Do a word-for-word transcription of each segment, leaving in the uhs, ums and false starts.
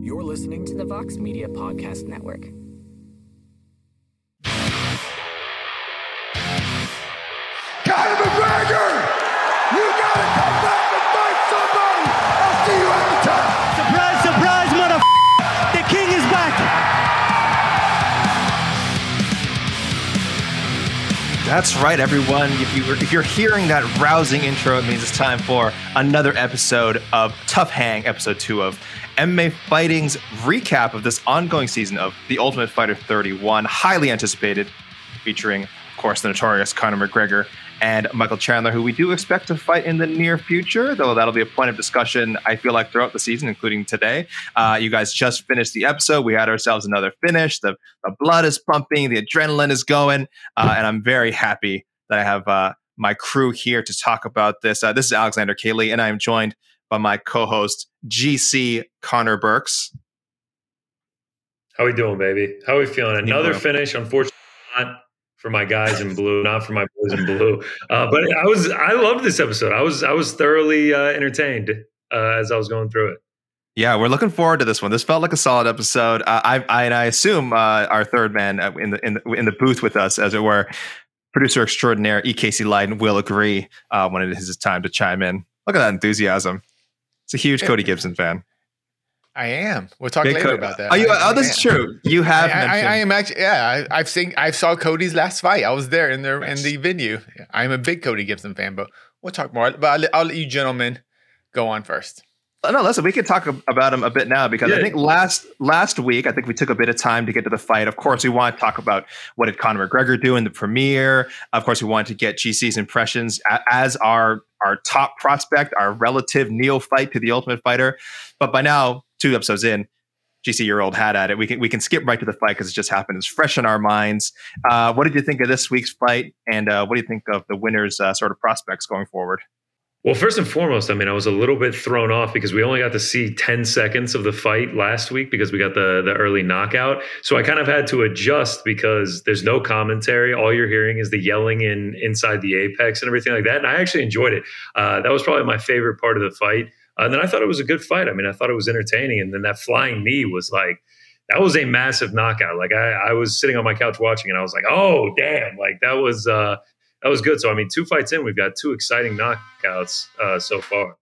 You're listening to the Vox Media Podcast Network. Conor McGregor! You gotta come back and fight somebody! I'll see you at the top! Surprise, surprise, motherfucker! The king is back! That's right, everyone. If, you, if you're hearing that rousing intro, it means it's time for another episode of Tough Hang, episode two of M M A Fighting's recap of this ongoing season of The Ultimate Fighter thirty-one, highly anticipated, featuring, of course, the notorious Conor McGregor and Michael Chandler, who we do expect to fight in the near future, though that'll be a point of discussion, I feel like, throughout the season, including today. Uh, you guys just finished the episode. We had ourselves another finish. The, the blood is pumping. The adrenaline is going. Uh, and I'm very happy that I have uh, my crew here to talk about this. Uh, this is Alexander Cayley, and I am joined by my co-host, G C Connor Burks. How we doing, baby? How we feeling? Another finish, unfortunately not for my guys in blue, not for my boys in blue. Uh, but I was, I loved this episode. I was, I was thoroughly uh, entertained uh, as I was going through it. Yeah, we're looking forward to this one. This felt like a solid episode. Uh, I, I, and I assume uh, our third man in the in the in the booth with us, as it were, producer extraordinaire E K C Leiden will agree uh, when it is his time to chime in. Look at that enthusiasm. It's a huge Cody Gibson fan. I am. We'll talk Big later Co- about that. Oh, you, I, oh, this is true. You have I, I, mentioned. I, I am actually. Yeah, I, I've seen. I saw Cody's last fight. I was there in the Nice. in the venue. I'm a big Cody Gibson fan, but we'll talk more. But I'll, let- I'll let you gentlemen go on first. No, listen, we could talk ab- about him a bit now because Yeah. I think last last week, I think we took a bit of time to get to the fight. Of course, we want to talk about what did Conor McGregor do in the premiere. Of course, we wanted to get G C's impressions a- as our our top prospect, our relative neophyte to the Ultimate Fighter. But by now, two episodes in, G C, your old hat at it. We can we can skip right to the fight because it just happened. It's fresh in our minds. Uh, what did you think of this week's fight, and uh, what do you think of the winner's uh, sort of prospects going forward? Well, first and foremost, I mean, I was a little bit thrown off because we only got to see ten seconds of the fight last week because we got the, the early knockout. So I kind of had to adjust because there's no commentary. All you're hearing is the yelling in inside the apex and everything like that. And I actually enjoyed it. Uh, that was probably my favorite part of the fight. Uh, and then I thought it was a good fight. I mean, I thought it was entertaining. And then that flying knee was like, that was a massive knockout. Like I, I was sitting on my couch watching and I was like, oh, damn. Like that was, uh, that was good. So, I mean, two fights in, we've got two exciting knockouts uh, so far.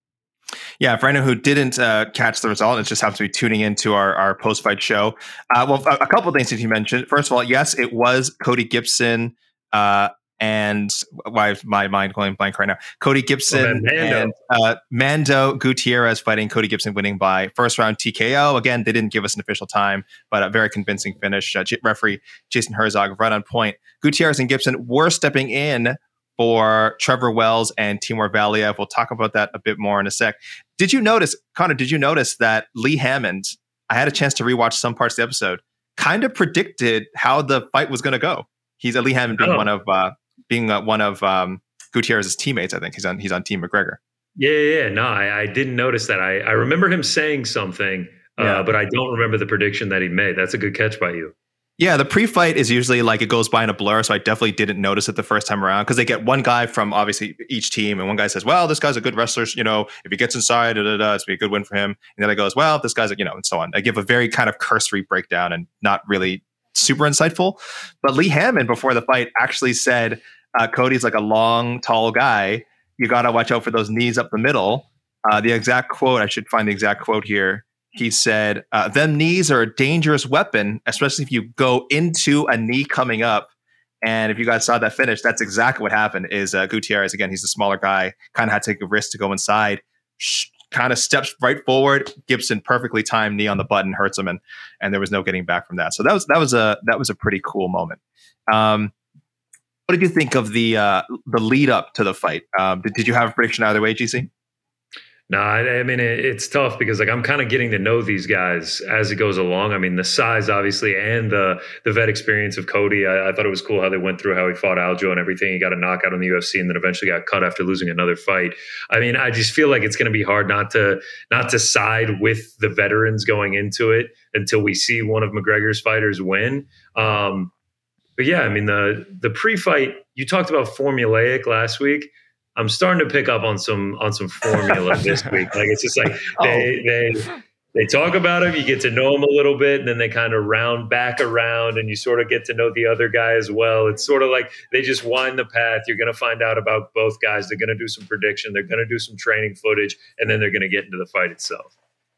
Yeah, for anyone who didn't uh, catch the result, it just happens to be tuning into our, our post-fight show. Uh, well, a, a couple of things that you mentioned. First of all, yes, it was Cody Gibson uh, and why is my mind going blank right now? Cody Gibson Oh, Mando. and uh, Mando Gutierrez fighting Cody Gibson, winning by first round T K O. Again, they didn't give us an official time, but a very convincing finish. Uh, J- referee Jason Herzog right on point. Gutierrez and Gibson were stepping in for Trevor Wells and Timur Valiev. We'll talk about that a bit more in a sec. Did you notice, Connor, did you notice that Lee Hammond, I had a chance to rewatch some parts of the episode, kind of predicted how the fight was going to go. He's uh, Lee Hammond being Oh. one of uh, being uh, one of um, Gutierrez's teammates. I think he's on he's on Team McGregor. Yeah, yeah, yeah. No, I, I didn't notice that. I, I remember him saying something, uh, Yeah. but I don't remember the prediction that he made. That's a good catch by you. Yeah, the pre-fight is usually like it goes by in a blur, so I definitely didn't notice it the first time around because they get one guy from obviously each team, and one guy says, "Well, this guy's a good wrestler. You know, if he gets inside, da, da, da, it's be a good win for him." And the other goes, "Well, this guy's, a, you know," and so on. I give a very kind of cursory breakdown and not really super insightful. But Lee Hammond before the fight actually said, uh, "Cody's like a long, tall guy. You got to watch out for those knees up the middle." Uh, the exact quote, I should find the exact quote here. He said, uh, them knees are a dangerous weapon, especially if you go into a knee coming up. And if you guys saw that finish, that's exactly what happened is uh, Gutierrez, again, he's a smaller guy, kind of had to take a risk to go inside, sh- kind of steps right forward. Gibson perfectly timed knee on the button, hurts him, and and there was no getting back from that. So that was that was a that was a pretty cool moment. Um, what did you think of the uh, the lead up to the fight? Um, did, did you have a prediction either way, G C? No, I, I mean, it, it's tough because like I'm kind of getting to know these guys as it goes along. I mean, the size, obviously, and the the vet experience of Cody. I, I thought it was cool how they went through how he fought Aljo and everything. He got a knockout in the U F C and then eventually got cut after losing another fight. I mean, I just feel like it's going to be hard not to not to side with the veterans going into it until we see one of McGregor's fighters win. Um, but yeah, I mean, the the pre-fight, you talked about formulaic last week. I'm starting to pick up on some on some formula this week. Like it's just like they they They talk about him, you get to know him a little bit, and then they kind of round back around and you sort of get to know the other guy as well. It's sort of like they just wind the path. You're going to find out about both guys. They're going to do some prediction. They're going to do some training footage, and then they're going to get into the fight itself.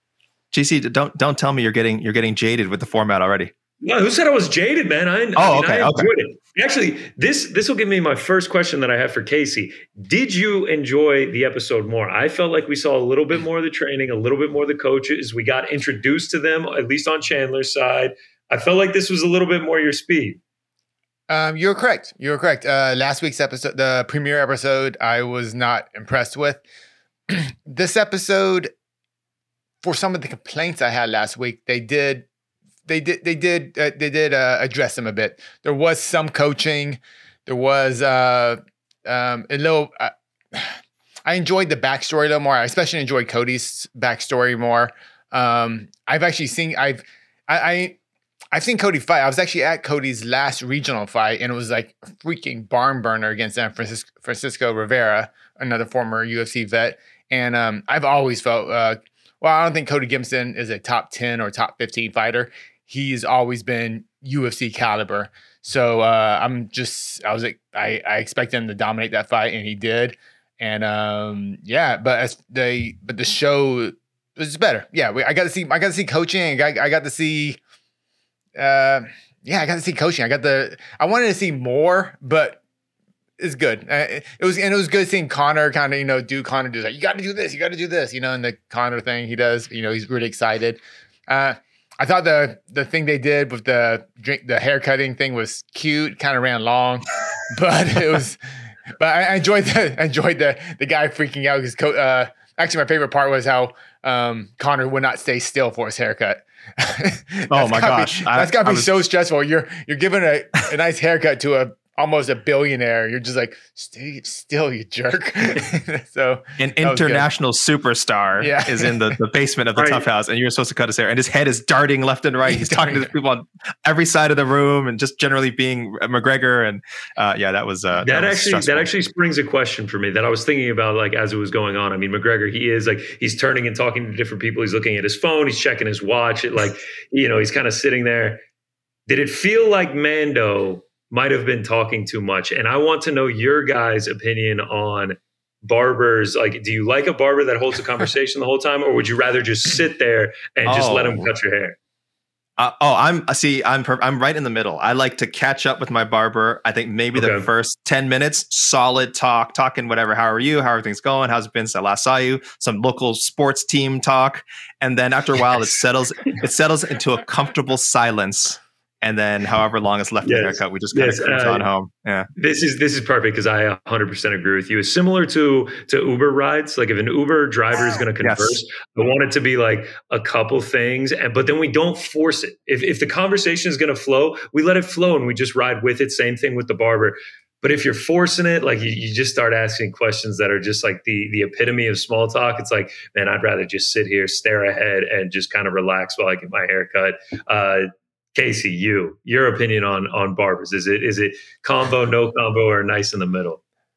G C, don't don't tell me you're getting you're getting jaded with the format already. No, who said I was jaded, man? I, Oh, I mean, okay, I okay. enjoyed it. Actually, this this will give me my first question that I have for Casey. Did you enjoy the episode more? I felt like we saw a little bit more of the training, a little bit more of the coaches. We got introduced to them, at least on Chandler's side. I felt like this was a little bit more your speed. Um, you're correct. You're correct. Uh, last week's episode, the premiere episode, I was not impressed with. This episode, for some of the complaints I had last week, they did, they did, they did, uh, they did uh, address them a bit. There was some coaching. There was uh, um, a little. Uh, I enjoyed the backstory a little more. I especially enjoyed Cody's backstory more. Um, I've actually seen. I've. I. I I've seen Cody fight. I was actually at Cody's last regional fight, and it was like a freaking barn burner against San Francisco, Francisco Rivera, another former U F C vet. And um, I've always felt, uh, well, I don't think Cody Gibson is a top ten or top fifteen fighter. He's always been U F C caliber. So uh, I'm just, I was like, I, I expect him to dominate that fight, and he did. And um, yeah, but as they, but the show was better. Yeah, we, I got to see, I got to see coaching. I got, I got to see. Uh, yeah, I got to see coaching. I got the. I wanted to see more, but it's good. Uh, it was and it was good seeing Connor kind of you know do Connor do like you got to do this, you got to do this, you know, and the Connor thing he does. You know, he's really excited. Uh, I thought the the thing they did with the drink the haircutting thing was cute. Kind of ran long, but it was. But I, I enjoyed the I enjoyed the the guy freaking out because co- uh, actually my favorite part was how um, Connor would not stay still for his haircut. Oh my gosh. Be, that's got to I, be I was, so stressful. You're you're giving a, a nice haircut to a almost a billionaire. You're just like, stay still, you jerk. So an international superstar Yeah. is in the, the basement of the Right. Tough House, and you're supposed to cut his hair, and his head is darting left and right. He's talking to the people on every side of the room, and just generally being McGregor. And uh, yeah, that was uh, That, that was actually stressful. that actually springs a question for me that I was thinking about like as it was going on. I mean, McGregor, he is like he's turning and talking to different people. He's looking at his phone. He's checking his watch. It like you know he's kind of sitting there. Did it feel like Mando might have been talking too much? And I want to know your guys' opinion on barbers. Like, do you like a barber that holds a conversation the whole time, or would you rather just sit there and just let him Oh. cut your hair? Uh, oh, I'm see, I'm per- I'm right in the middle. I like to catch up with my barber. I think maybe the Okay. first ten minutes, solid talk, talking whatever. How are you? How are things going? How's it been since I last saw you? Some local sports team talk, and then after a while, it settles it settles into a comfortable silence. And then, however long is left in the Yes. haircut, we just kind Yes, of cruise uh, on home. Yeah. This is this is perfect because I one hundred percent agree with you. It's similar to to Uber rides. Like if an Uber driver is going to Yes. converse, I want it to be like a couple things, and but then we don't force it. If if the conversation is going to flow, we let it flow and we just ride with it. Same thing with the barber. But if you're forcing it, like you, you just start asking questions that are just like the the epitome of small talk. It's like, man, I'd rather just sit here, stare ahead, and just kind of relax while I get my hair cut. Uh, Casey, you, your opinion on on barbers. Is it is it combo, no combo, or nice in the middle?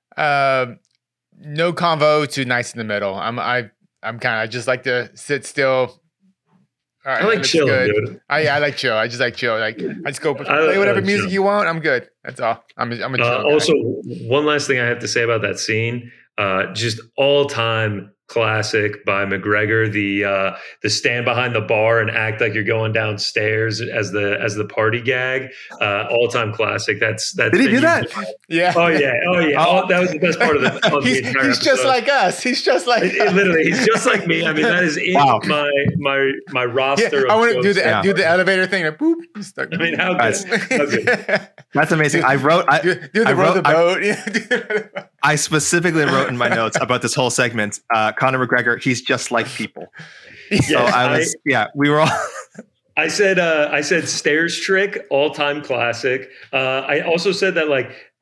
Um, no convo to nice in the middle. I'm I I'm kind of I just like to sit still. All right, I like looks chilling, good. dude. I yeah, I like chill. I just like chill. Like I just go play I whatever like music chill. you want. I'm good. That's all. I'm a, I'm a chill Uh, guy. also, one last thing I have to say about that scene, uh, just all time classic by McGregor, the uh, the stand behind the bar and act like you're going downstairs as the as the party gag, uh, all time classic. That's that's Did he been do that? used- yeah. Oh yeah, oh yeah. Oh. Oh, that was the best part of the, of the he's entire he's just episode. like us. He's just like It- it literally, he's just like me. I mean, that is in Wow. my my my Yeah, roster. I of want to do the Yeah. do the elevator thing. Like, boop. just Start, I mean, how good? Guys, How good? That's amazing. I wrote. I, do, do the I row wrote- the I- boat. Yeah, do the- I specifically wrote in my notes about this whole segment. Uh, Conor McGregor, he's just like people. So Yes, I was, yeah, we were all. I said, uh, I said stairs trick, all time classic. Uh, I also said that like,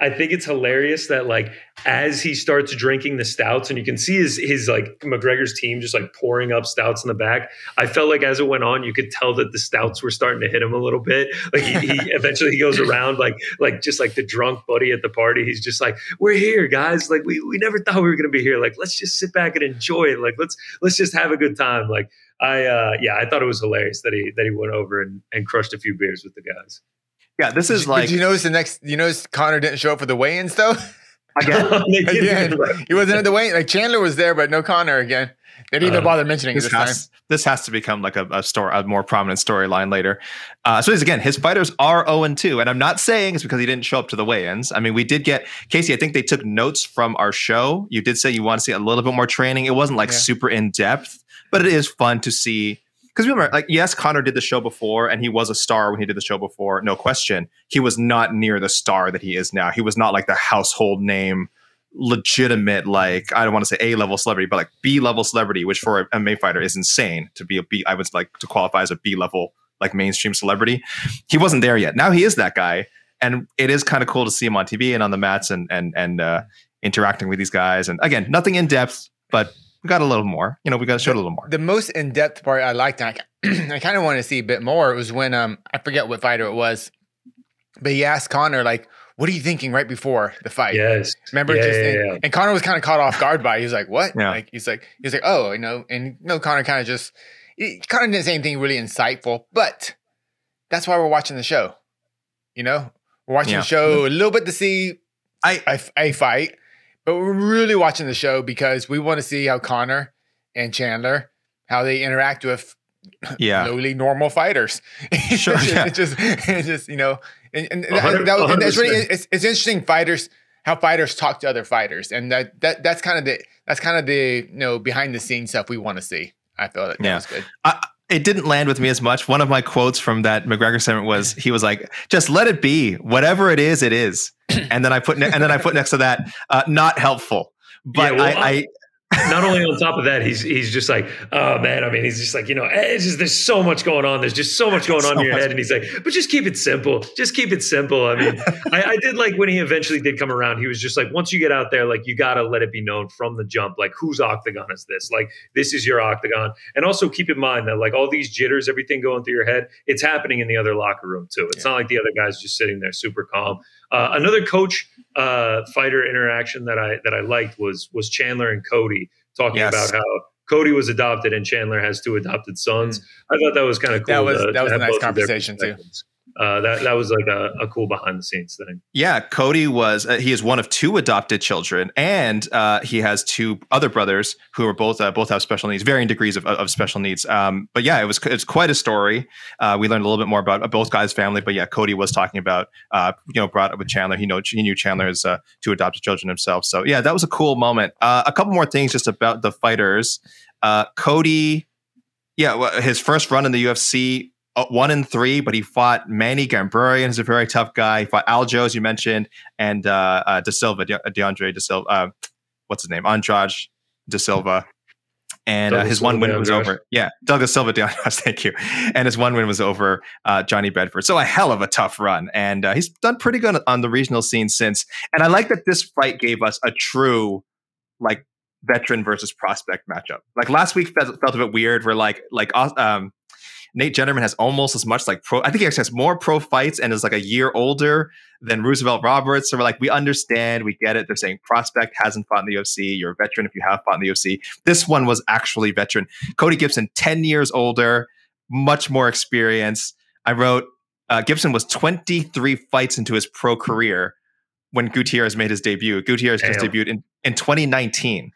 I think it's hilarious that like as he starts drinking the stouts, and you can see his his like McGregor's team just like pouring up stouts in the back. I felt like as it went on, you could tell that the stouts were starting to hit him a little bit. Like he, he eventually he goes around like like just like the drunk buddy at the party. He's just like, "We're here, guys. Like we we never thought we were gonna be here. Like let's just sit back and enjoy it. Like let's let's just have a good time." Like I uh, yeah, I thought it was hilarious that he that he went over and, and crushed a few beers with the guys. Yeah, this is did, like. Did you notice the next? You notice Connor didn't show up for the weigh-ins though. Again, again, he wasn't at the weigh-in. Like Chandler was there, but no Connor again. They didn't even uh, bother mentioning this it this has, time. This has to become like a, a story, a more prominent storyline later. Uh, so again, his fighters are oh and two, and I'm not saying it's because he didn't show up to the weigh-ins. I mean, we did get Casey. I think they took notes from our show. You did say you want to see a little bit more training. It wasn't like yeah. super in depth, but it is fun to see. Because remember, like, yes, Connor did the show before, and he was a star when he did the show before. No question. He was not near the star that he is now. He was not like the household name, legitimate, like, I don't want to say A-level celebrity, but like B-level celebrity, which for a M M A fighter is insane to be a B. I would like to qualify as a B-level, like mainstream celebrity. He wasn't there yet. Now he is that guy, and it is kind of cool to see him on T V and on the mats and and and uh, interacting with these guys. And again, nothing in depth, but we got a little more. You know, we got to show a little more. The most in-depth part I liked, and I, I kind of wanted to see a bit more. It was when um I forget what fighter it was, but he asked Connor like, "What are you thinking right before the fight?" Yes, remember? Yeah, just, yeah, and, yeah. and Connor was kind of caught off guard by it. He was like, "What?" Yeah. Like he's like he's like, "Oh, you know," and you know, Connor kind of just he kind of didn't say anything really insightful, but that's why we're watching the show. You know, we're watching Yeah. the show a little bit to see I a, a fight, but we're really watching the show because we want to see how Connor and Chandler, how they interact with yeah. lowly normal fighters. Sure, it's, yeah. it's just, it's just, you know, and, and, one hundred that, and that's really, percent. it's, it's interesting fighters, how fighters talk to other fighters. And that, that, that's kind of the, that's kind of the, you know, behind the scenes stuff we want to see. I feel that, that Yeah. was good. I, it didn't land with me as much. One of my quotes from that McGregor segment was, he was like, "Just let it be. Whatever it is, it is." And then I put, ne- and then I put next to that, uh, "Not helpful." But Yeah, well, I, I not only on top of that, he's he's just like, oh man, I mean, he's just like, you know, it's just, there's so much going on. There's just so much going on So in your much. head. And he's like, but just keep it simple. Just keep it simple. I mean, I, I did like when he eventually did come around, he was just like, once you get out there, like you got to let it be known from the jump, like whose octagon is this? Like, this is your octagon. And also keep in mind that like all these jitters, everything going through your head, it's happening in the other locker room too. It's Yeah. not like the other guy's just sitting there super calm. Uh, another coach uh, fighter interaction that I that I liked was was Chandler and Cody talking Yes. about how Cody was adopted and Chandler has two adopted sons. Mm. I thought that was kind of cool. That was- to- that was to a have nice both of their conversation, too. perspectives. Uh, that that was like a, a cool behind the scenes thing. Yeah, Cody was, uh, he is one of two adopted children, and uh, he has two other brothers who are both, uh, both have special needs, varying degrees of, of special needs. Um, but yeah, it was, it's quite a story. Uh, we learned a little bit more about both guys' family, but yeah, Cody was talking about, uh, you know, brought up with Chandler. He know he knew Chandler's uh, two adopted children himself. So yeah, that was a cool moment. Uh, a couple more things just about the fighters. Uh, Cody, yeah, well, his first run in the U F C, Uh, one and three, but he fought Manny Gambarian, who's a very tough guy. He fought Aljo, as you mentioned, and uh, uh, De Silva, De- DeAndre De Silva. Uh, what's his name? Andrade De Silva. And uh, Douglas his one Silva, win was Andrade. over. Yeah, Douglas Silva, DeAndre, thank you. And his one win was over uh, Johnny Bedford. So a hell of a tough run. And uh, he's done pretty good on the regional scene since. And I like that this fight gave us a true, like, veteran versus prospect matchup. Like last week felt, felt a bit weird. Where like like um. Nate Jennerman has almost as much like pro. I think he actually has more pro fights and is like a year older than Roosevelt Roberts. So we're like, we understand, we get it. They're saying prospect hasn't fought in the U F C. You're a veteran if you have fought in the U F C. This one was actually veteran. Cody Gibson, ten years older, much more experience. I wrote uh, Gibson was twenty-three fights into his pro career when Gutierrez made his debut. Gutierrez just Damn. debuted in, in twenty nineteen.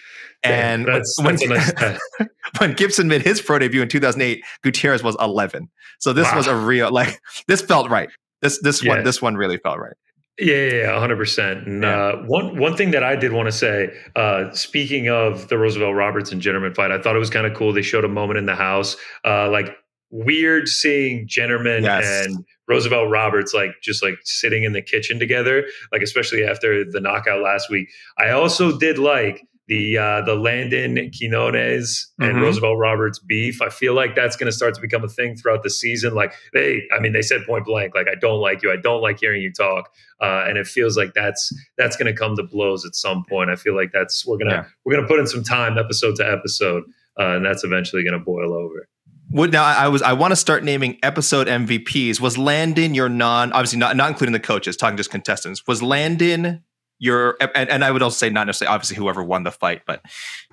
And Damn, that's, when, that's a nice stat. when Gibson made his pro debut in two thousand eight, Gutierrez was eleven. So this Wow. was a real, like, this felt right. This this Yeah. one this one really felt right. Yeah, yeah, yeah, one hundred percent. And Yeah. uh, one one thing that I did want to say, uh, speaking of the Roosevelt Roberts and Jennerman fight, I thought it was kind of cool. They showed a moment in the house, uh, like weird seeing Jennerman Yes. and Roosevelt Roberts like just like sitting in the kitchen together, like especially after the knockout last week. I also did like the uh, the Landon Quinones and Mhm. Roosevelt Roberts beef. I feel like that's going to start to become a thing throughout the season. Like they, I mean, they said point blank, like I don't like you, I don't like hearing you talk, uh, and it feels like that's that's going to come to blows at some point. I feel like that's we're gonna Yeah. we're gonna put in some time, episode to episode, uh, and that's eventually going to boil over. Would now I was I want to start naming episode M V Ps. Was Landon your non obviously not not including the coaches, talking just contestants. Was Landon your and, and I would also say not necessarily obviously whoever won the fight, but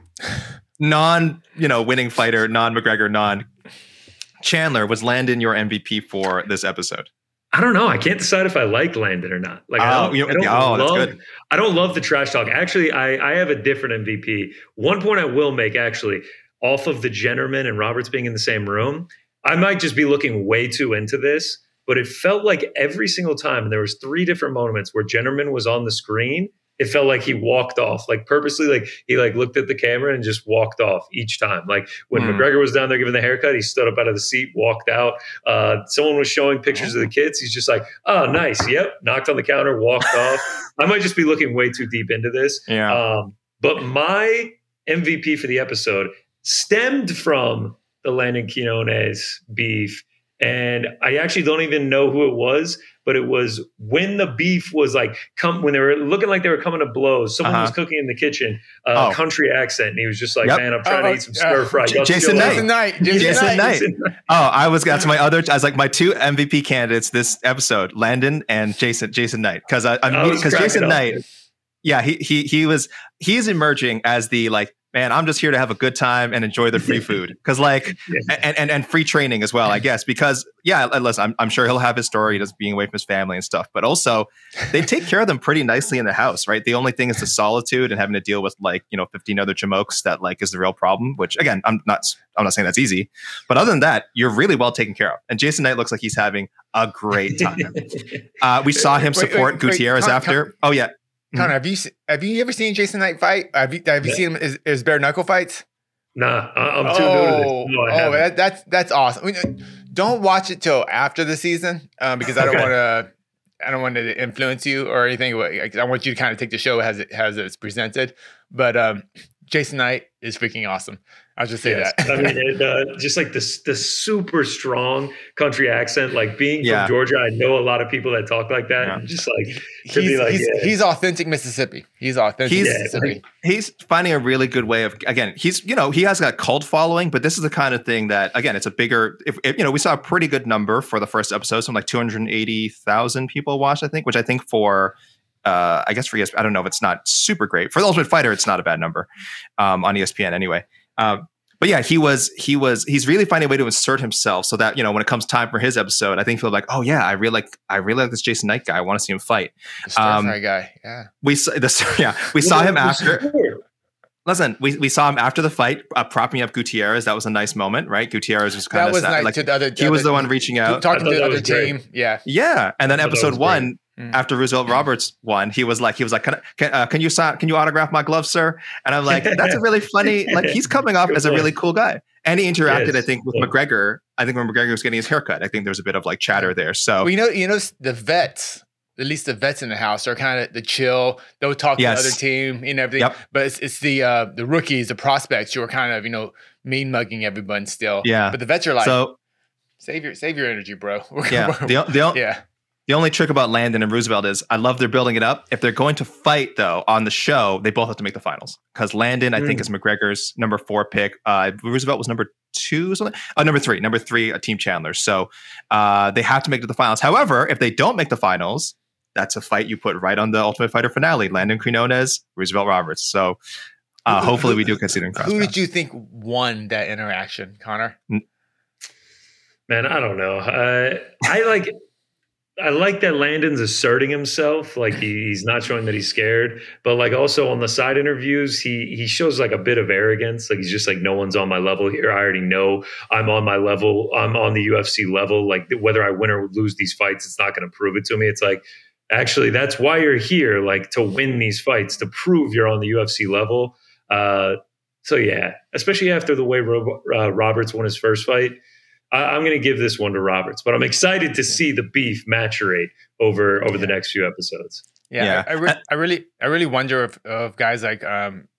non you know winning fighter, non McGregor, non Chandler. Was Landon your M V P for this episode? I don't know. I can't decide if I like Landon or not. Like, I Oh, don't, you know- I don't oh, that's love, good. I don't love the trash talk. Actually, I, I have a different M V P. One point I will make, actually, off of the Jennerman and Roberts being in the same room, I might just be looking way too into this, but it felt like every single time, and there was three different moments where Jennerman was on the screen, it felt like he walked off, like purposely, like he like looked at the camera and just walked off each time. Like when Hmm. McGregor was down there giving the haircut, he stood up out of the seat, walked out. Uh, someone was showing pictures of the kids. He's just like, oh, nice. Yep. Knocked on the counter, walked off. I might just be looking way too deep into this. Yeah. Um, but my M V P for the episode stemmed from the Landon Quinones beef. And I actually don't even know who it was, but it was when the beef was like, come when they were looking like they were coming to blows. Someone Uh-huh. was cooking in the kitchen, uh, Oh. country accent. And he was just like, Yep. man, I'm trying Oh, to eat some uh, stir fry. J- Jason Knight. Jason Knight. Jason, Jason Knight. Knight. Oh, I was that's my other. I was like my two M V P candidates this episode: Landon and Jason. Jason Knight, because I I was because cracking Jason up. Knight. Yeah, he he he was he's emerging as the like man. I'm just here to have a good time and enjoy the free food because like Yeah. and, and and free training as well, I guess. Because yeah, listen, I'm I'm sure he'll have his story just being away from his family and stuff, but also they take care of them pretty nicely in the house, right? The only thing is the solitude and having to deal with like you know fifteen other jamokes that like is the real problem. Which again, I'm not I'm not saying that's easy, but other than that, you're really well taken care of. And Jason Knight looks like he's having a great time. Uh, we saw him Wait, wait, support wait, Gutierrez Con- after. Con- oh yeah. Connor, have you se- have you ever seen Jason Knight fight? Have you have you Yeah. seen him? Is, is bare knuckle fights? Nah, I- I'm too oh, new to this. No, I oh, haven't. that, that's that's awesome. I mean, don't watch it till after the season um, because I don't Okay. want to. I don't want to influence you or anything. I want you to kind of take the show as it as it's presented. But um, Jason Knight is freaking awesome. I'll just say Yes. that. I mean, it, uh, just like this, the super strong country accent, like being Yeah. from Georgia, I know a lot of people that talk like that. Yeah. And just like, to he's be like, he's, yeah. he's authentic Mississippi. He's authentic He's- Mississippi. He's finding a really good way of again. He's you know he has got a cult following, but this is the kind of thing that again it's a bigger. If, if you know we saw a pretty good number for the first episode, something like two hundred eighty thousand people watched, I think, which I think for. Uh, I guess for E S P N, I don't know if it's not super great for the Ultimate Fighter. It's not a bad number um, on E S P N anyway. Um, but yeah, he was he was he's really finding a way to insert himself so that you know when it comes time for his episode, I think he'll be like, oh yeah, I really like I really like this Jason Knight guy. I want to see him fight. The stir um, fry guy. Yeah. We saw this, yeah, we saw him after. Listen, we, we saw him after the fight, uh, propping up Gutierrez. That was a nice moment, right? Gutierrez was kind That of was sad, nice like to the other. he was other- the one reaching out. talking I to thought the that other was great. team. Yeah. Yeah, and then I thought that episode was one, Mm. after Roosevelt Roberts won, he was like, he was like, can I- can, uh, can you sign, can you autograph my glove, sir? And I'm like, that's a really funny. Like he's coming off Good as a really point. cool guy, and he interacted, Yes. I think, with Yeah. McGregor. I think when McGregor was getting his haircut, I think there was a bit of like chatter there. So Well, you know, you know, the vets, at least the vets in the house, are kind of the chill. They'll talk Yes. to the other team and everything. Yep. But it's, it's the uh, the rookies, the prospects, who are kind of you know mean mugging everyone still. Yeah. But the vets are like, so save your save your energy, bro. We're- yeah, we're- the, the, yeah. The only trick about Landon and Roosevelt is I love they're building it up. If they're going to fight though on the show, they both have to make the finals because Landon I think Mm. is McGregor's number four pick. Uh, Roosevelt was number two, or something. Oh, number three, number three, a Team Chandler. So uh, they have to make it to the finals. However, if they don't make the finals, that's a fight you put right on the Ultimate Fighter finale. Landon Quinones, Roosevelt Roberts. So uh, hopefully we do consider cross. Who did you think won that interaction, Connor? Man, I don't know. Uh, I like. I like that Landon's asserting himself, like he, he's not showing that he's scared, but like also on the side interviews, he he shows like a bit of arrogance. Like he's just like, no one's on my level here. I already know I'm on my level. I'm on the U F C level. Like whether I win or lose these fights, it's not going to prove it to me. It's like, actually, that's why you're here, like to win these fights, to prove you're on the U F C level. Uh, so yeah, especially after the way Ro- uh, Roberts won his first fight. I, I'm going to give this one to Roberts, but I'm excited to see the beef maturate over over the next few episodes. Yeah, Yeah. I, I, re- I really, I really wonder if of guys like um,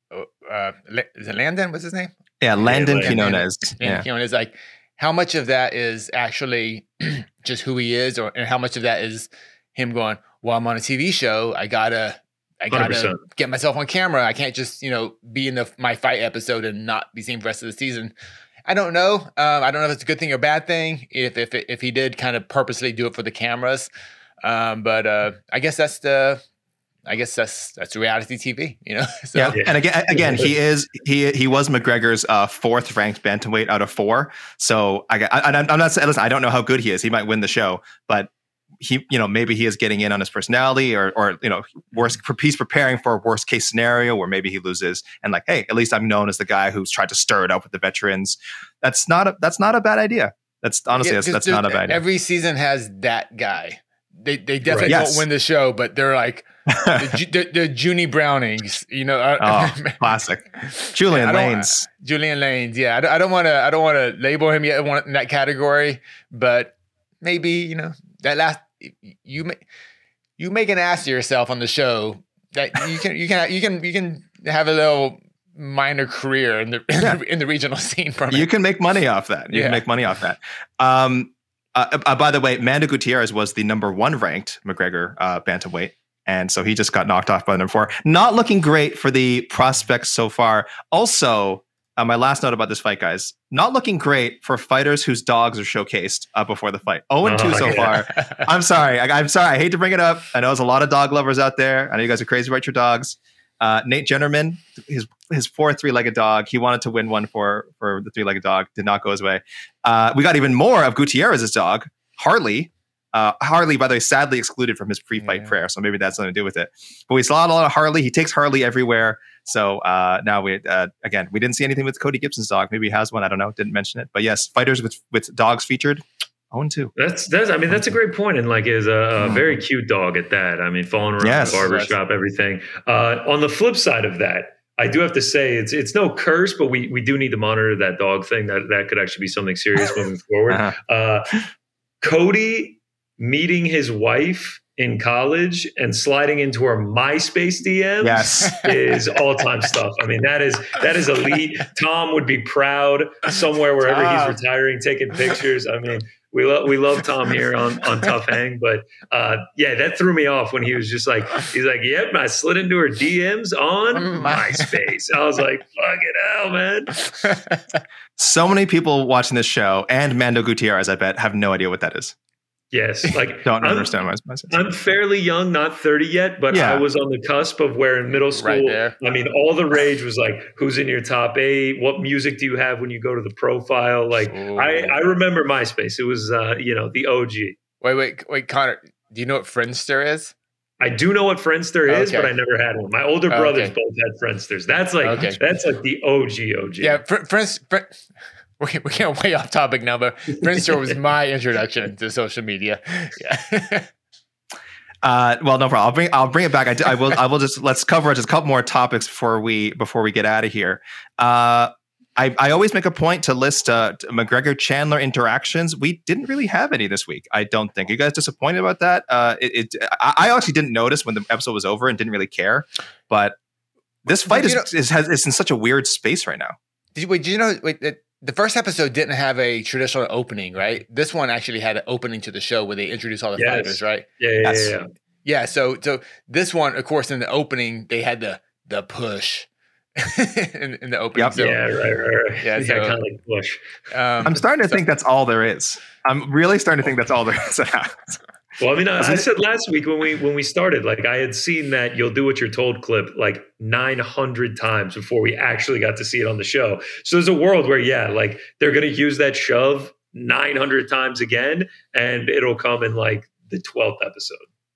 uh, is it Landon? What's his name? Yeah, Landon Landon. Quinones. Yeah, Yeah. Quinones. Like, how much of that is actually just who he is, or and how much of that is him going, well, I'm on a T V show. I gotta, I gotta one hundred percent. get myself on camera. I can't just, you know, be in the my fight episode and not be seen for the rest of the season. I don't know. Um, I don't know if it's a good thing or bad thing. If if if he did kind of purposely do it for the cameras, um, but uh, I guess that's the, I guess that's that's reality T V. You know. So, Yeah. and again, again, he is he he was McGregor's uh, fourth ranked bantamweight out of four. So I, I I'm not saying, listen, I don't know how good he is. He might win the show, but he, you know, maybe he is getting in on his personality, or or you know, worst he's preparing for a worst case scenario where maybe he loses, and like, hey, at least I'm known as the guy who's tried to stir it up with the veterans. That's not a that's not a bad idea. That's honestly Yeah, that's, 'cause that's not a bad idea. Every season has that guy. They they definitely Right. don't Yes. win the show, but they're like the, Ju- the, the Junie Brownings, you know. uh, Oh, classic. Julian I don't- Lanes. Julian Lanes, yeah. I don't- I don't want to. I don't want to label him yet in one- in that category, but maybe, you know, that last you make you make an ass of yourself on the show. That you can you can you can you can have a little minor career in the in, the, in the regional scene from You it. can make money off that. You Yeah. can make money off that. Um, uh, uh, by the way, Mando Gutierrez was the number one ranked McGregor uh, bantamweight. And so he just got knocked off by number four. Not looking great for the prospects so far. Also, uh, my last note about this fight, guys, not looking great for fighters whose dogs are showcased uh, before the fight. oh and two Oh, so yeah. far. I'm sorry. I, I'm sorry. I hate to bring it up. I know there's a lot of dog lovers out there. I know you guys are crazy about your dogs. Uh, Nate Jennerman, his his fourth three-legged dog. He wanted to win one for for the three-legged dog. Did not go his way. Uh, we got even more of Gutierrez's dog, Harley. Uh, Harley, by the way, sadly excluded from his pre-fight Yeah. prayer, so maybe that's something to do with it. But we saw a lot of Harley. He takes Harley everywhere. So uh, now we uh, again we didn't see anything with Cody Gibson's dog. Maybe he has one. I don't know. Didn't mention it. But yes, fighters with with dogs featured. oh and two. That's that's. I mean, that's a great point, and like is a, a very cute dog at that. I mean, following around Yes. the barbershop, everything. Uh, on the flip side of that, I do have to say it's it's no curse, but we we do need to monitor that dog thing. That that could actually be something serious moving forward. Uh-huh. Uh, Cody meeting his wife in college and sliding into her MySpace D Ms Yes. is all time stuff. I mean, that is that is elite. Tom would be proud somewhere wherever Tom. he's retiring, taking pictures. I mean, we love we love Tom here on on Tough Hang, but uh, yeah, that threw me off when he was just like, he's like, "Yep, I slid into her D Ms on MySpace." I was like, "Fuck it hell, man!" So many people watching this show and Mando Gutierrez, I bet, have no idea what that is. Yes, like Don't I'm- understand what my I'm fairly young, not thirty yet, but Yeah. I was on the cusp of where in middle school, Right there. I mean, all the rage was like, who's in your top eight? What music do you have when you go to the profile? Like, Ooh. I, I remember MySpace. It was, uh, you know, the O G. Wait, wait, wait, Connor. Do you know what Friendster is? I do know what Friendster is, Okay. but I never had one. My older Oh, brothers okay. both had Friendsters. That's like, Okay. that's like the O G O G. Yeah, Fr- Friends. Fr- we're we're getting way off topic now, but Friendster was my introduction to social media. Yeah. Uh, well, no problem. I'll bring I'll bring it back. I, d- I will I will just let's cover just a couple more topics before we before we get out of here. Uh, I I always make a point to list uh, McGregor Chandler interactions. We didn't really have any this week. I don't think. Are you guys disappointed about that? Uh, it, it I, I actually didn't notice when the episode was over and didn't really care. But this fight Did is you know- is, has, is in such a weird space right now. Did you, wait, did you know wait, that the first episode didn't have a traditional opening, right? This one actually had an opening to the show where they introduced all the Yes. fighters, right? Yeah, yeah, Yes. yeah, yeah. Yeah. So, so this one, of course, in the opening, they had the the push in, in the opening. Yep. So, yeah, right, right, right. Yeah, Yeah, so- kind of like push. um, I'm starting to so- think that's all there is. I'm really starting to think that's all there is. Well, I mean, I, Isn't I it- said last week when we when we started, like I had seen that "You'll Do What You're Told" clip like nine hundred times before we actually got to see it on the show. So there's a world where, yeah, like they're going to use that shove nine hundred times again, and it'll come in like the twelfth episode.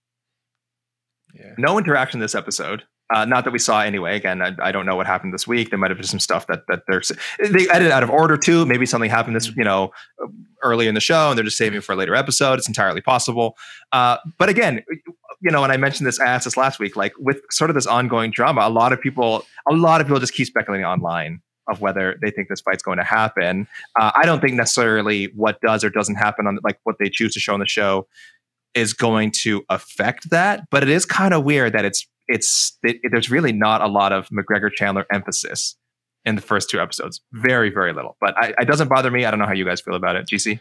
yeah. No interaction this episode. Uh, not that we saw anyway. Again, I, I don't know what happened this week. There might have been some stuff that that they're they edited out of order too. Maybe something happened this you know early in the show, and they're just saving it for a later episode. It's entirely possible. Uh, but again, you know, and I mentioned this, I asked this last week, like with sort of this ongoing drama, a lot of people, a lot of people just keep speculating online of whether they think this fight's going to happen. Uh, I don't think necessarily what does or doesn't happen on like what they choose to show on the show is going to affect that, but it is kind of weird that it's it's it, there's really not a lot of McGregor Chandler emphasis in the first two episodes. Very, very little. But I, it doesn't bother me. I don't know how you guys feel about it. G C?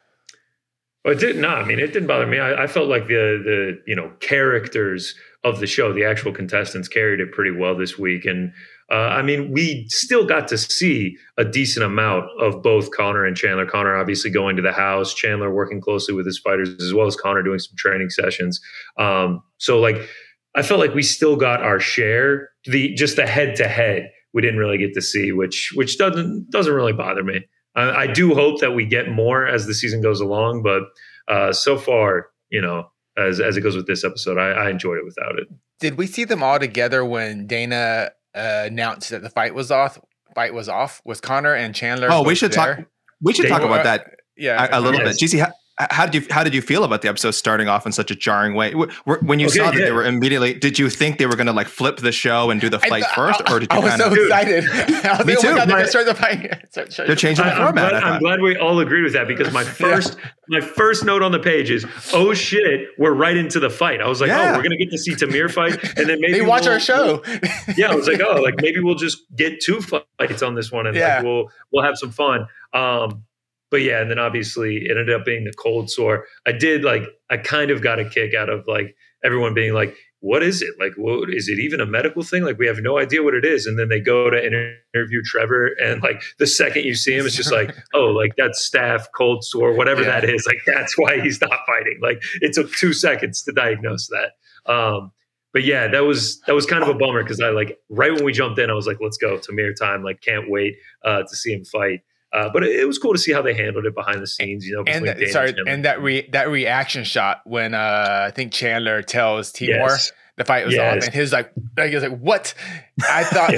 Well, it did not. I mean, it didn't bother me. I, I felt like the the you know characters of the show, the actual contestants, carried it pretty well this week. And uh, I mean, we still got to see a decent amount of both Connor and Chandler. Connor obviously going to the house, Chandler working closely with his fighters, as well as Connor doing some training sessions. Um, so like, I felt like we still got our share. The just the head to head we didn't really get to see, which which doesn't doesn't really bother me. I, I do hope that we get more as the season goes along, but uh, so far, you know, as as it goes with this episode, I, I enjoyed it without it. Did we see them all together when Dana uh, announced that the fight was off? Fight was off. Was Connor and Chandler? Oh, we should there? talk. We should They talk were- about that Yeah, a, a little Yes. bit. G C, how, how did you how did you feel about the episode starting off in such a jarring way? W- w- When you Okay, saw that yeah. they were immediately, did you think they were going to like flip the show and do the I fight th- first, I, or did I you was kind so of? excited. I was Me like, too. Oh my God, they're My- gonna start the fight. Start- start- They're changing the I, I'm, format. glad, I I'm thought. glad we all agreed with that because my first my first note on the page is, oh shit, we're right into the fight. I was like, Yeah. oh, we're gonna get to see Tamir fight, and then maybe They watch we'll- our show. Yeah, I was like, oh, like maybe we'll just get two fights on this one, and Yeah. like we'll we'll have some fun. Um, but yeah, and then obviously it ended up being the cold sore. I did like I kind of got a kick out of like everyone being like, what is it? Like, what is it even a medical thing? Like, we have no idea what it is. And then they go to inter- interview Trevor, and like the second you see him, it's just like, oh, like that's staph, cold sore, whatever Yeah. that is. Like, that's why he's not fighting. Like, it took two seconds to diagnose that. Um, but yeah, that was that was kind of a bummer because I like right when we jumped in, I was like, let's go, Tamir time. Like, can't wait uh, to see him fight. Uh, but it, it was cool to see how they handled it behind the scenes, you know. and between that, Dana sorry, Chandler. and that re, that reaction shot when uh, I think Chandler tells Timor Yes. the fight was Yes. off, and his like, like he was like, "What?" I thought.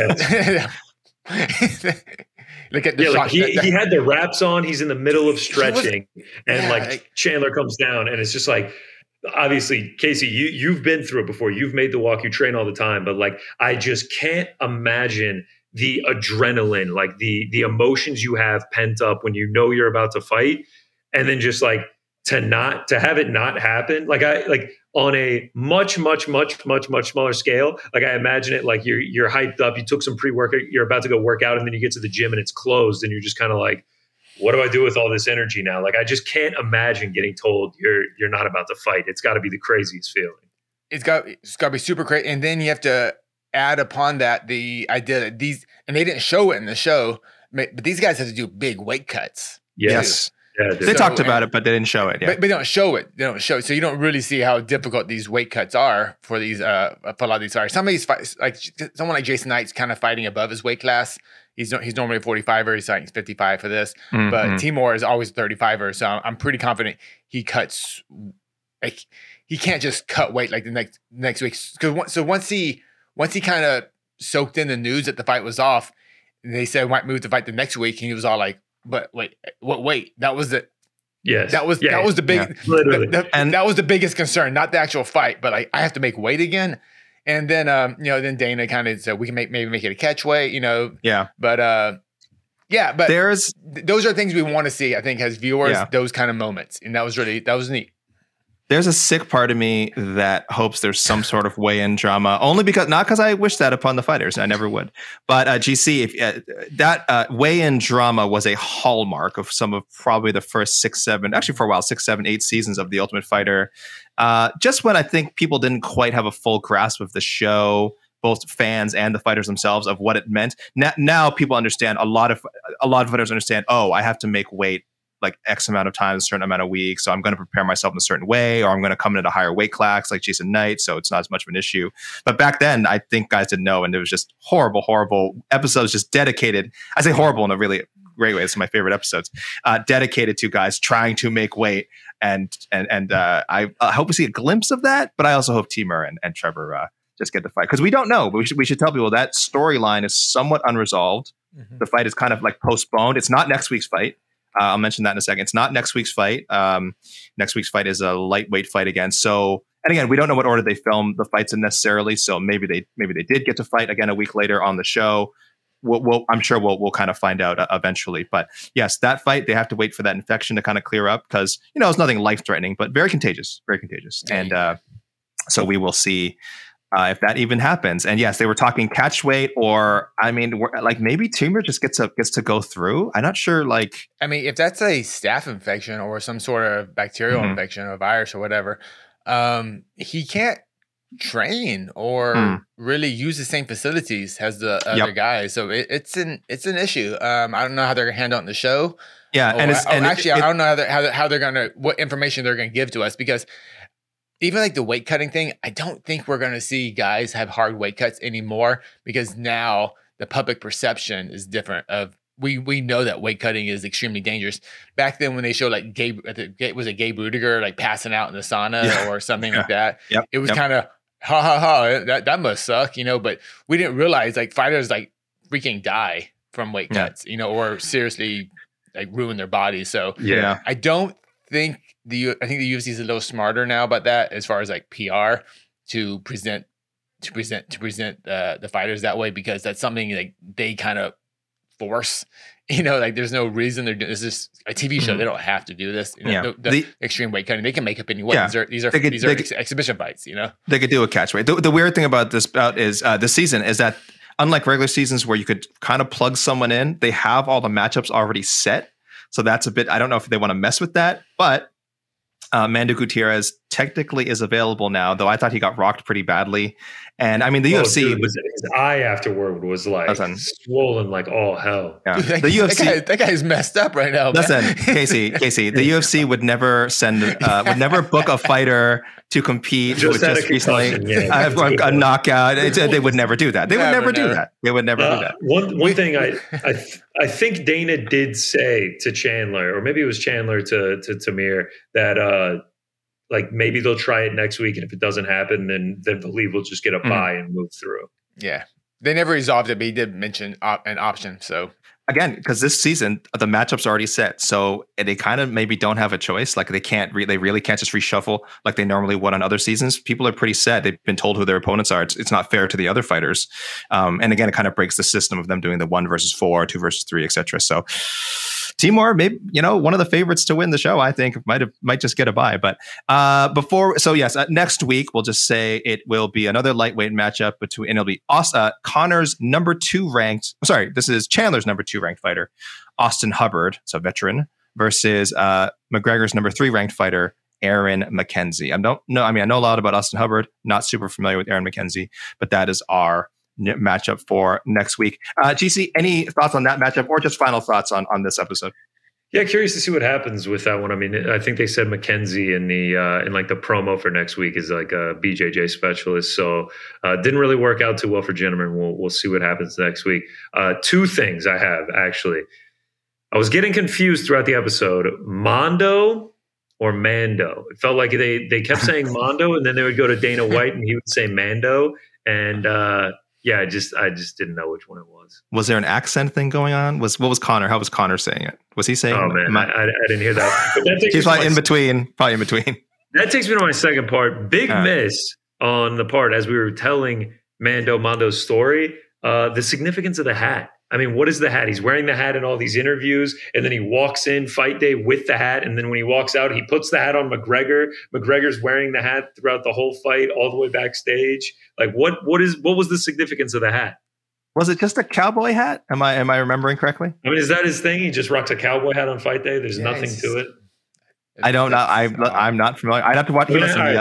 Look at the Yeah, shot. like he, that- that- he had the wraps on. He's in the middle of was- stretching, and yeah, like like- Chandler comes down, and it's just like, obviously, Casey, you you've been through it before. You've made the walk. You train all the time, but like, I just can't imagine the adrenaline, like the the emotions you have pent up when you know you're about to fight, and then just like to not to have it not happen. Like I like on a much much much much much smaller scale. Like I imagine it like you're you're hyped up. You took some pre workout. You're about to go work out, and then you get to the gym and it's closed, and you're just kind of like, what do I do with all this energy now? Like I just can't imagine getting told you're you're not about to fight. It's got to be the craziest feeling. it's got it's got to be super crazy, and then you have to add upon that the idea that these, and they didn't show it in the show, but these guys have to do big weight cuts. Yes. Yeah, dude. They So, talked about and- it, but they didn't show it. Yeah. But, but they don't show it. They don't show it. So you don't really see how difficult these weight cuts are for these uh for a lot of these fighters. Some of these fights, like someone like Jason Knight's kind of fighting above his weight class. He's no, he's normally a forty-fiver. He's fighting fifty-five for this. Mhm. But Timor is always a thirty-fiver. So I'm, I'm pretty confident he cuts. Like he can't just cut weight like the next next week. Because so once he once he kind of soaked in the news that the fight was off, they said might move the fight the next week, and he was all like, "But wait, what? Wait, that was the yes. that was Yeah, that was the big yeah. the- literally. the- And- that was the biggest concern, not the actual fight, but like I have to make weight again." And then um, you know, then Dana kind of said we can make maybe make it a catch weight, you know. Yeah. But uh yeah, but There's th- those are things we want to see, I think, as viewers, Yeah. those kind of moments. And that was really that was neat. there's a sick part of me that hopes there's some sort of weigh-in drama, only because not because I wish that upon the fighters. I never would. But uh, G C, if uh, that uh, weigh-in drama was a hallmark of some of probably the first six, seven, actually for a while, six, seven, eight seasons of The Ultimate Fighter. Uh, just when I think people didn't quite have a full grasp of the show, both fans and the fighters themselves, of what it meant. Now, now people understand. A lot of a lot of fighters understand. Oh, I have to make weight like X amount of times, a certain amount of weeks. So I'm going to prepare myself in a certain way, or I'm going to come in at a higher weight class like Jason Knight. So it's not as much of an issue. But back then, I think guys didn't know. And it was just horrible, horrible episodes just dedicated. I say horrible in a really great way. It's my favorite episodes, uh, dedicated to guys trying to make weight. And, and, and uh, I, I hope we see a glimpse of that. But I also hope Timur and, and Trevor uh, just get the fight. Because we don't know. But we should, we should tell people that storyline is somewhat unresolved. Mm-hmm. The fight is kind of like postponed. It's not next week's fight. Uh, I'll mention that in a second. It's not next week's fight. Um, next week's fight is a lightweight fight again. So, and again, we don't know what order they filmed the fights in necessarily. So maybe they maybe they did get to fight again a week later on the show. We'll, we'll, I'm sure we'll we'll kind of find out uh, eventually. But yes, that fight, they have to wait for that infection to kind of clear up because you know it's nothing life threatening, but very contagious, very contagious. And uh, so we will see Uh, if that even happens. And yes, they were talking catch weight, or I mean, we're- like maybe Teamer just gets to gets to go through. I'm not sure. Like, I mean, if that's a staph infection or some sort of bacterial Mhm. infection or virus or whatever, um, he can't train or Mm. really use the same facilities as the other Yep. guys. So it, it's an it's an issue. Um, I don't know how they're gonna handle it in the show. yeah, Oh, and it's I- oh, and it- actually, it- I don't know how they're, how, they're, how they're gonna what information they're gonna give to us, because even like the weight cutting thing, I don't think we're gonna see guys have hard weight cuts anymore, because now the public perception is different. Of we we know that weight cutting is extremely dangerous. Back then, when they showed like Gabe, I think it was a Gabe Rudiger like passing out in the sauna Yeah. or something Yeah. like that, Yep, it was yep. kind of ha ha ha. That that must suck, you know. But we didn't realize like fighters like freaking die from weight Yeah. cuts, you know, or seriously like ruin their bodies. So yeah, I don't think the U- I think the U F C is a little smarter now about that, as far as like P R, to present to present to present uh, the fighters that way, because that's something like they kind of force. You know, like there's no reason they're doing this. Is a T V show. Mhm. They don't have to do this. You know, Yeah. the, the The- extreme weight cutting, they can make up any weight. Yeah. These are these are They could- these are they ex- exhibition fights. You know. they could do a catch weight. The, the weird thing about this bout is uh, this season is that unlike regular seasons where you could kind of plug someone in, they have all the matchups already set. So that's a bit. I don't know if they want to mess with that, but. Uh, Mando Gutierrez technically is available now, though I thought he got rocked pretty badly. And I mean, the Oh, U F C dude, was his, his eye afterward was like Listen. swollen like all hell. yeah. Dude, that, the U F C. that, guy, that guy's messed up right now. man. Listen, Casey, Casey, the U F C would never send, uh, would never book a fighter to compete Just who had a just recently concussion, yeah. uh, a, a knockout. It's, they would never do that. They would Never, never do never. that. They would never do Uh, that. one one thing I I th- I think Dana did say to Chandler, or maybe it was Chandler to to Tamir, that uh like maybe they'll try it next week, and if it doesn't happen, then then Valiev will just get a Mm. bye and move through. Yeah, they never resolved it, but he did mention op- an option. So Again, because this season the matchups are already set, so they kind of maybe don't have a choice. Like they can't, re- they really can't just reshuffle like they normally would on other seasons. People are pretty set; they've been told who their opponents are. It's, it's not fair to the other fighters, um, and again, it kind of breaks the system of them doing the one versus four, two versus three, et cetera. So, Timur, maybe you know one of the favorites to win the show. I think might have might just get a bye. But uh, before, so yes, uh, next week we'll just say it will be another lightweight matchup between, and it'll be Aus- uh, Connor's number two ranked. Sorry, this is Chandler's number two ranked fighter, Austin Hubbard, so veteran, versus uh, McGregor's number three ranked fighter, Aaron McKenzie. I don't know. I mean, I know a lot about Austin Hubbard. Not super familiar with Aaron McKenzie, but that is our n- matchup for next week. Uh, G C, any thoughts on that matchup, or just final thoughts on on this episode? Yeah, curious to see what happens with that one. I mean, I think they said McKenzie in the uh, in like the promo for next week is like a B J J specialist. So uh, didn't really work out too well for Gentleman. We'll we'll see what happens next week. Uh, two things I have actually. I was getting confused throughout the episode. Mondo or Mando? It felt like they they kept saying Mondo, and then they would go to Dana White and he would say Mando. And uh, yeah, I just I just didn't know which one it was. Was there an accent thing going on? Was what was Connor? How was Connor saying it? Was he saying? Oh man, am I- I, I, I didn't hear that. But that takes me He's to probably my in between. Probably in between. That takes me to my second part. Big All right. miss on the part as we were telling Mando Mondo's story. Uh, the significance of the hat. I mean, what is the hat? He's wearing the hat in all these interviews, and then he walks in fight day with the hat, and then when he walks out, he puts the hat on McGregor. McGregor's wearing the hat throughout the whole fight, all the way backstage. Like, what? What is? What was the significance of the hat? Was it just a cowboy hat? Am I am I remembering correctly? I mean, is that his thing? He just rocks a cowboy hat on fight day. There's Yeah, nothing it's- to it. I don't know. I That's- I'm not familiar. I'd have to watch. I mean, Listen, I- yeah.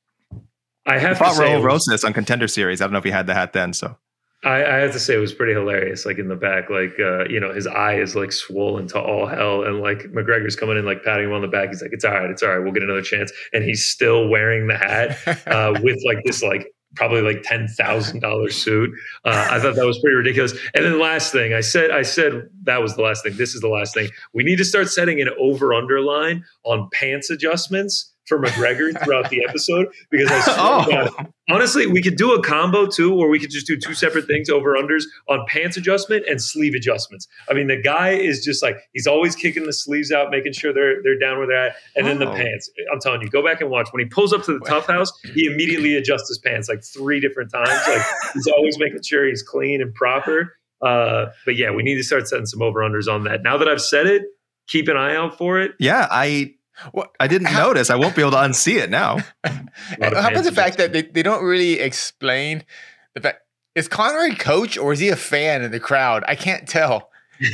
I I have to fought say, Raul it was- Rosas on Contender Series. I don't know if he had the hat then. So I, I have to say it was pretty hilarious. Like in the back, like uh, you know, his eye is like swollen to all hell, and like McGregor's coming in, like patting him on the back. He's like, "It's all right, it's all right. We'll get another chance." And he's still wearing the hat uh, with like this like probably like ten thousand dollars suit. Uh, I thought that was pretty ridiculous. And then last thing, I said, I said that was the last thing. This is the last thing. We need to start setting an over under line on pants adjustments for McGregor throughout the episode, because I swear Oh. to God, honestly, we could do a combo too, or we could just do two separate things, over unders on pants adjustment and sleeve adjustments. I mean, the guy is just like, he's always kicking the sleeves out, making sure they're they're down where they're at, and then the Oh. pants. I'm telling you, go back and watch. When he pulls up to the tough house, he immediately adjusts his pants like three different times. Like he's always making sure he's clean and proper. Uh, but yeah, we need to start setting some over unders on that. Now that I've said it, keep an eye out for it. yeah, I Well, I didn't how, notice. I won't be able to unsee it now. How about the fact that they, they don't really explain the fact, is Conor a coach or is he a fan in the crowd? I can't tell.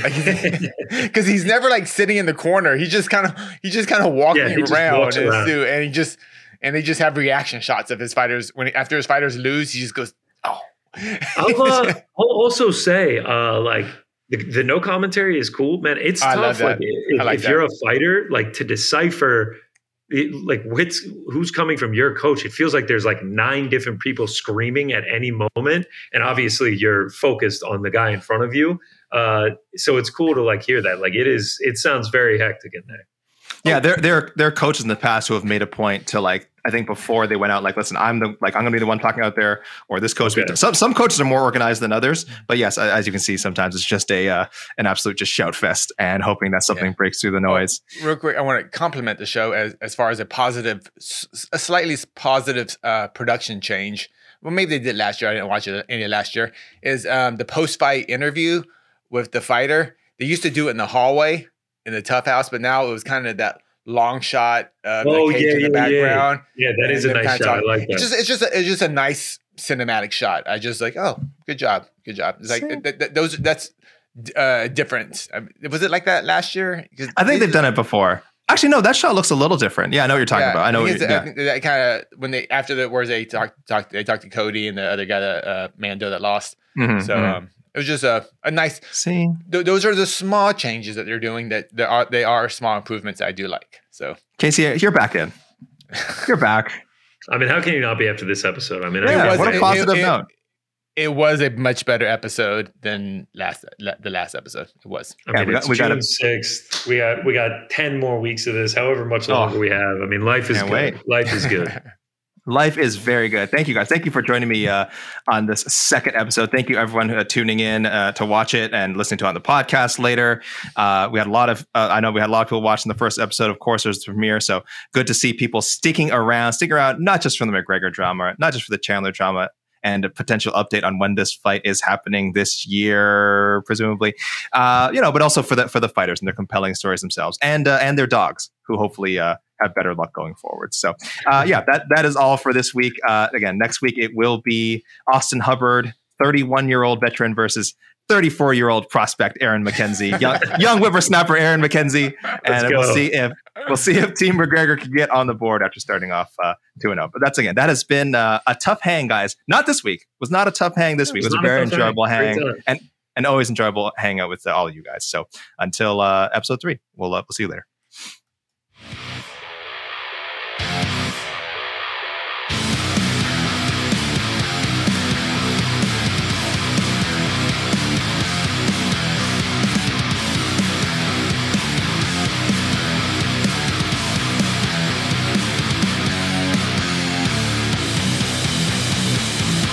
Because he's never like sitting in the corner. He just kind of he's just kind of walking Yeah, he just around, walks in his around. suit, and he just and they just have reaction shots of his fighters when he, after his fighters lose, he just goes, oh. I'll, uh, I'll also say, uh, like the, the no commentary is cool, man. It's I love tough. Like that. if, I like if that. you're a fighter, like to decipher, it, like which who's coming from your coach. It feels like there's like nine different people screaming at any moment, and obviously you're focused on the guy in front of you. Uh, so it's cool to like hear that. Like it is. It sounds very hectic in there. Yeah, there there there are coaches in the past who have made a point to like, I think before they went out, like, listen, I'm the like I'm gonna be the one talking out there, or this coach. Okay. Some some coaches are more organized than others, but yes, as you can see, sometimes it's just a uh, an absolute just shout fest and hoping that something Yeah. breaks through the noise. Real quick, I want to compliment the show as as far as a positive, s- a slightly positive uh, production change. Well, maybe they did last year. I didn't watch it any last year. Is um, the post fight interview with the fighter? They used to do it in the hallway in the Tough House, but now it was kind of that long shot of Oh, the cage yeah, in the yeah, background. Yeah, that And is a them nice kinda shot. I talk- like that. It's just, it's just, a, it's just a nice cinematic shot. I just like, oh, good job, good job. It's like th- th- those. That's uh, different. I mean, was it like that last year? 'Cause I think they- they've done it before. Actually, no, that shot looks a little different. Yeah, I know what you're talking about. I know. think What it's- you're, I yeah. think that kind of when they after the where they talked talked they talked to Cody and the other guy that uh, Mando that lost. Mhm, So mhm. um, it was just a a nice. See, Th- those are the small changes that they're doing. That there are they are small improvements I do like. So Casey, you're back in. You're back. I mean, how can you not be after this episode? I mean, Yeah, I was- what a it- positive it- note. it was a much better episode than last la- the last episode. It was. I Yeah, mean, we got- it's we got June a- sixth. We got we got ten more weeks of this. However much Oh. longer we have. I mean, life is Can't good. wait. Life is good. Life is very good. Thank you guys. Thank you for joining me uh, on this second episode. Thank you everyone uh, tuning in uh, to watch it and listening to it on the podcast later. Uh, we had a lot of, uh, I know we had a lot of people watching the first episode. Of course, there's the premiere. So good to see people sticking around, sticking around, not just from the McGregor drama, not just for the Chandler drama, and a potential update on when this fight is happening this year, presumably, uh, you know, but also for the for the fighters and their compelling stories themselves, and uh, and their dogs, who hopefully uh, have better luck going forward. So, uh, yeah, that that is all for this week. Uh, again, next week it will be Austin Hubbard, thirty-one year old veteran versus thirty-four year old prospect Aaron McKenzie, young young whippersnapper Aaron McKenzie, and go. we'll see if we'll see if Team McGregor can get on the board after starting off uh, two and zero. But that's again, that has been uh, a tough hang, guys. Not this week. It was not a tough hang this week. It was a not a very tough hang. enjoyable Great hang, time. and and always enjoyable hangout with uh, all of you guys. So until uh, episode three, we'll uh, we'll see you later.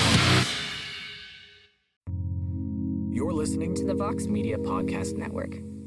You're listening to the Vox Media Podcast Network.